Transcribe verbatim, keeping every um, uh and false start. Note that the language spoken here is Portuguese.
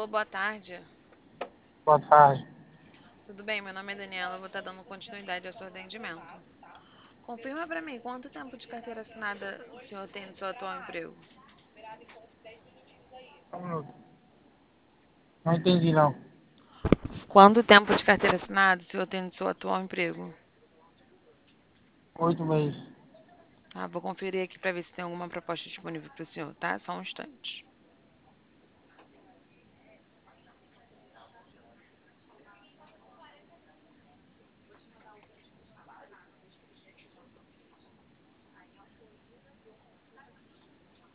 Alô, boa tarde. Boa tarde. Tudo bem? Meu nome é Daniela, eu vou estar dando continuidade ao seu atendimento. Confirma para mim quanto tempo de carteira assinada o senhor tem no seu atual emprego? Só um minuto. Não entendi, não. Quanto tempo de carteira assinada o senhor tem no seu atual emprego? Oito meses. Tá, vou conferir aqui para ver se tem alguma proposta disponível para o senhor, tá? Só um instante.